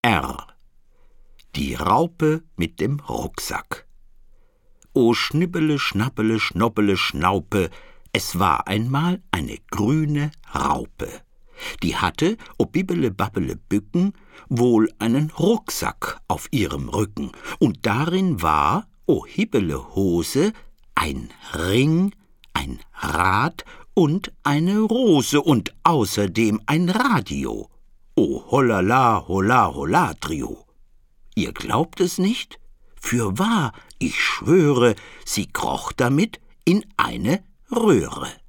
R. Die Raupe mit dem Rucksack. O Schnibbele, Schnappele, Schnoppele, Schnaupe, es war einmal eine grüne Raupe. Die hatte, o Bibbele, Babbele, Bücken, wohl einen Rucksack auf ihrem Rücken, und darin war, o Hibbele Hose, ein Ring, ein Rad und eine Rose und außerdem ein Radio. O Hollala, Holla, Holla, Trio. Ihr glaubt es nicht? Fürwahr, ich schwöre, sie kroch damit in eine Röhre.